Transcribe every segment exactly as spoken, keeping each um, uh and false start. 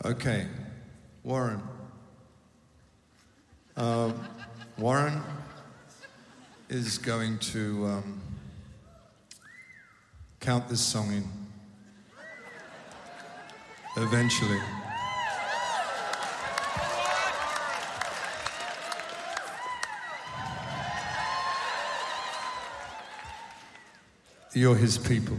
Okay, Warren. Uh, Warren is going to um, count this song in eventually. You're his people.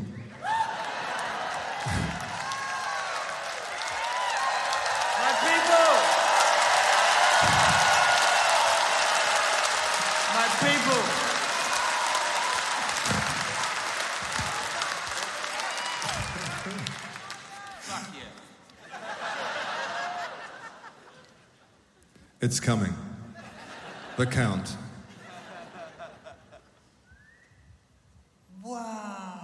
It's coming. The count. One,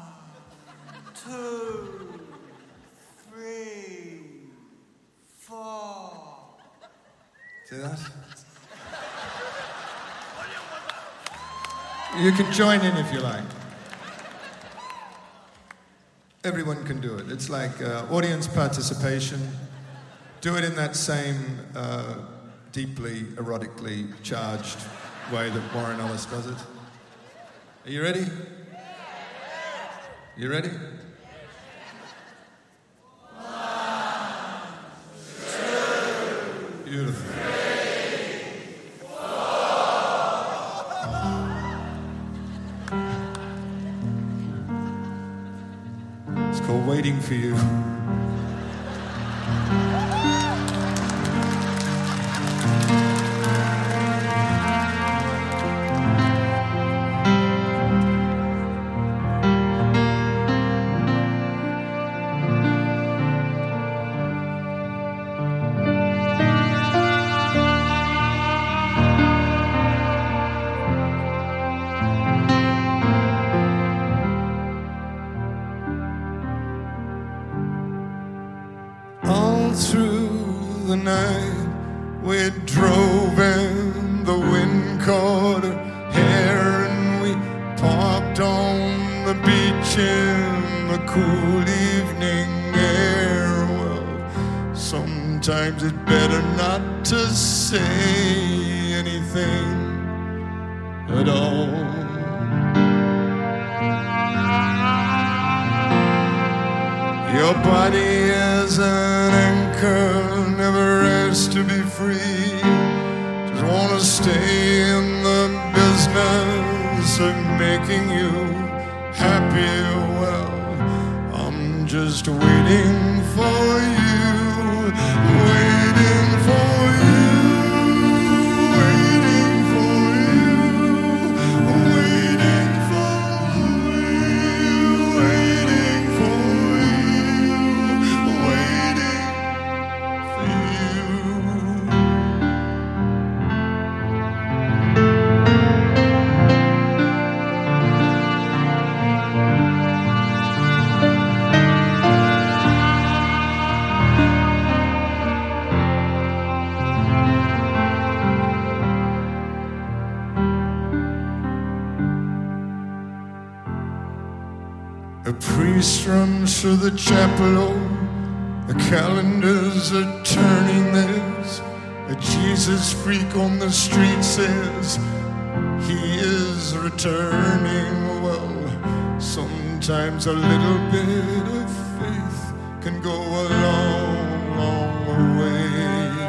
two, three, four. See that? You can join in if you like. Everyone can do it. It's like uh, audience participation. Do it in that same uh, deeply erotically charged way that Warren Ellis does it. Are you ready? You ready? One, two, Beautiful. three, four. It's called Waiting for You. All through the night we drove and the wind caught her hair and we parked on the beach in the cool evening air. Well, sometimes it's better not to say anything at all. Your body is an anchor, never has to be free. Just wanna stay in the business of making you happy. Well, I'm just waiting for you, waiting for you, waiting for you, waiting for you, waiting for you, waiting for you. A priest runs through the chapel, oh, the calendars are turning. There's a Jesus freak on the street says he is returning. Well, sometimes a little bit of faith can go a long, long way.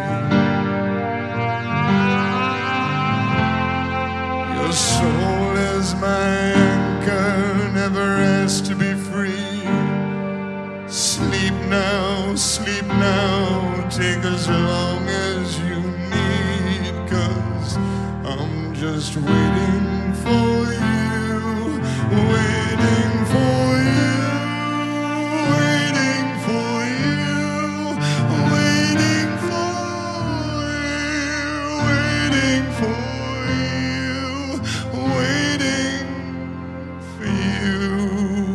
Your soul is my anchor, never has to be free. Sleep now, sleep now, take as long as you need, 'cause I'm just waiting for you, waiting for you, waiting for you, waiting for you, waiting for you, waiting for you.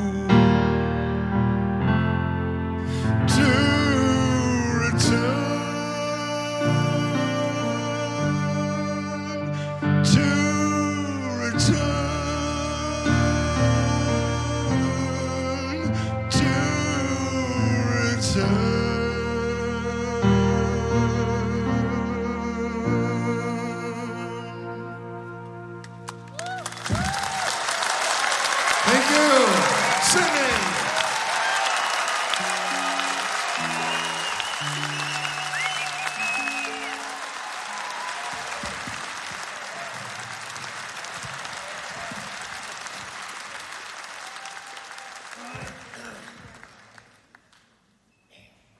To return, to return, to return.